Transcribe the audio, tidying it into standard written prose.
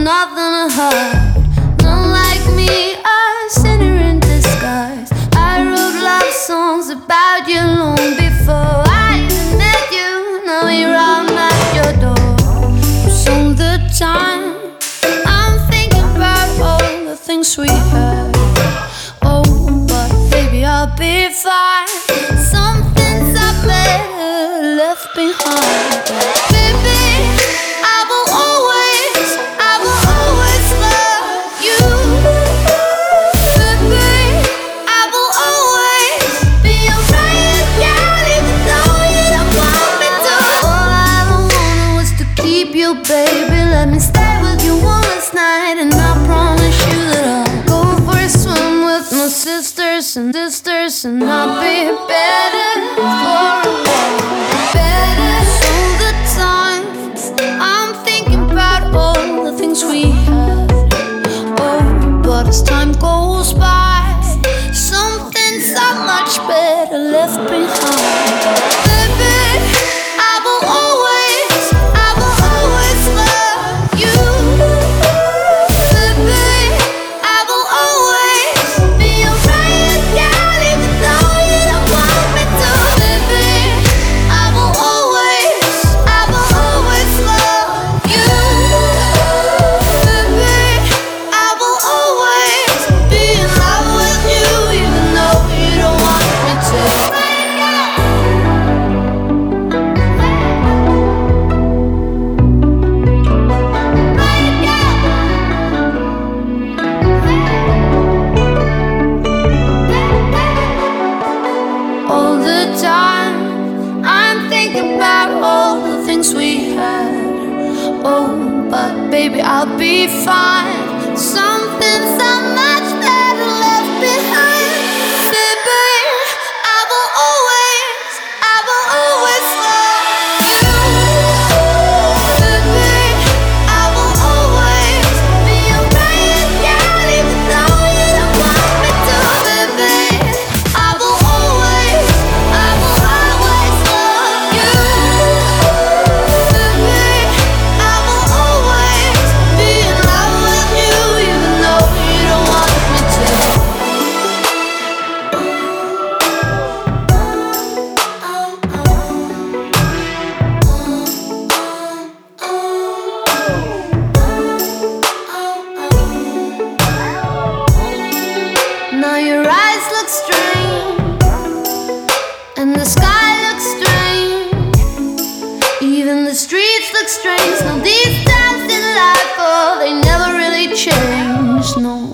nothing to hide. None like me, a sinner in disguise. I wrote love songs about you long before I even met you. Now here I'm at your door. Cause all the time I'm thinking about all the things we had. Oh, but baby, I'll be fine. Some things I better left behind. Baby, I will always love you. Baby, I will always be your right girl, even though you don't want me to. All I ever wanted was to keep you, baby. Let me stay with you one last night, and I promise you that I'll go for a swim with my sisters and I'll be better for a while. Better all the time. I'm thinking about all the things we had. Oh, but as time goes by, some things are much better left behind. Baby, I will always love you. Baby, I will always be your right girl, even though you don't want me to. Baby, I will always love you. Baby, I will always be in love with you, even though you don't want me to. All the time I'm thinking about all the things we had. Oh, but baby, I'll be fine. Something so much better left behind. Baby, I will always love you. Baby, I will always be your right girl, even though you don't want me to. Baby, I will always love you. Baby, I will always be in love with you, even though you don't want me to. Now your eyes look strange, and the sky looks strange. Even the streets look strange. Now these times in life, oh, they never really change, no.